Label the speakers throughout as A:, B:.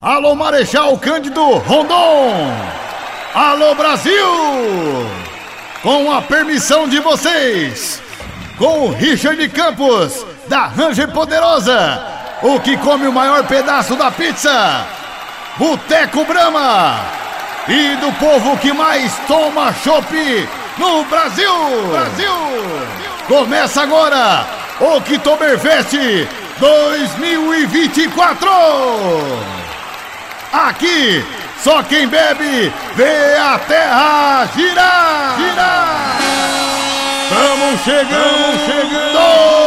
A: Alô, Marechal Cândido Rondon! Alô, Brasil! Com a permissão de vocês, com o Richard Campos, da Ranger Poderosa, o que come o maior pedaço da pizza, Boteco Brahma, e do povo que mais toma chopp no Brasil! Começa agora o Oktoberfest 2024! Aqui, só quem bebe vê a terra girar! Estamos chegando!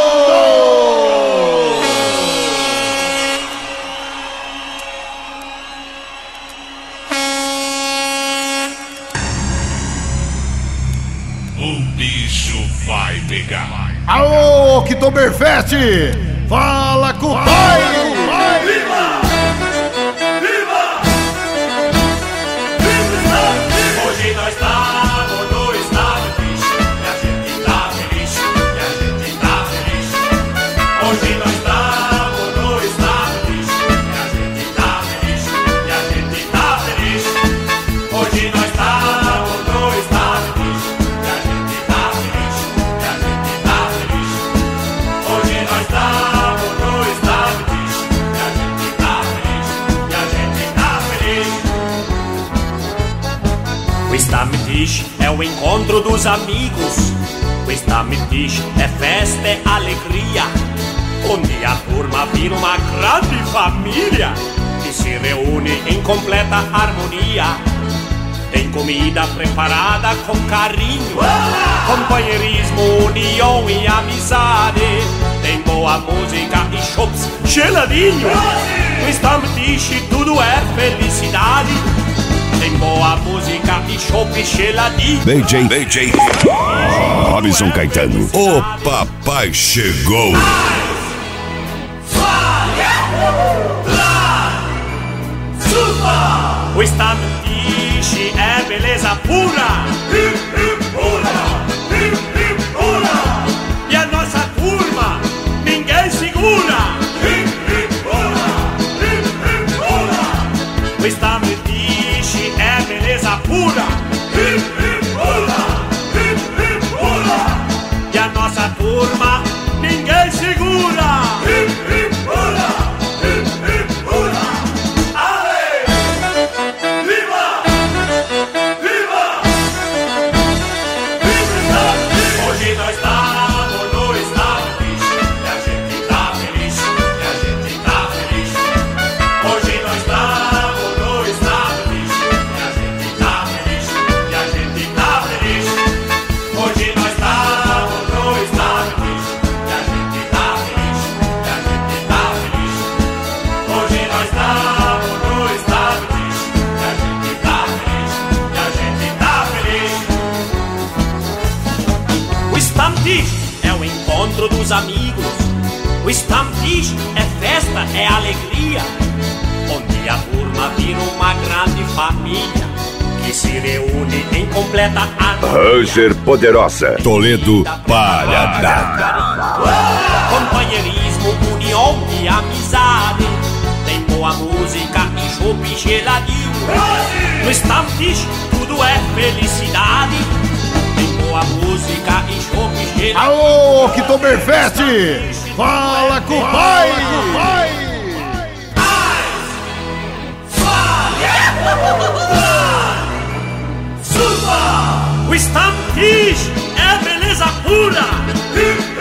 B: O bicho vai pegar.
A: Alô, Oktoberfest! Fala com o pai!
B: Viva! Hoje nós estamos no estado triste e a gente tá feliz, Hoje nós estamos no estado triste e a gente tá feliz, Hoje nós estamos no estado triste e a gente tá feliz, Hoje nós estamos no estado triste e a gente tá feliz. O Stammtisch é o encontro dos amigos. O Stammtisch é festa, é alegria, onde a turma vira uma grande família que se reúne em completa harmonia. Tem comida preparada com carinho, companheirismo, união e amizade. Tem boa música e chopps geladinho. No Stammtisch tudo é felicidade. Tem boa música e chopp geladinho.
C: DJ Robson Caetano. O papai chegou.
B: O Stammtisch é beleza pura. E a nossa turma ninguém segura. O Stammtisch é beleza pura. E a nossa turma ninguém segura. Hoje nós estamos no estado triste e a gente tá feliz, Hoje nós estamos no estado triste e a gente tá feliz, Hoje nós estamos no estado triste e a gente tá feliz, Hoje nós estamos no estado triste e a gente tá feliz. O Stammtisch é o encontro dos amigos. O Stammtisch é festa, é alegria, onde a turma vira uma grande família que se reúne em completa harmonia.
C: Ranger Poderosa. Toledo Palhada.
B: Companheirismo, união e amizade. Tem boa música e chopp geladinho. No Stammtisch tudo é felicidade. Tem boa música e chopp geladinho.
A: Alô, Oktoberfest! Fala com o pai!
B: O Stammtisch é beleza pura.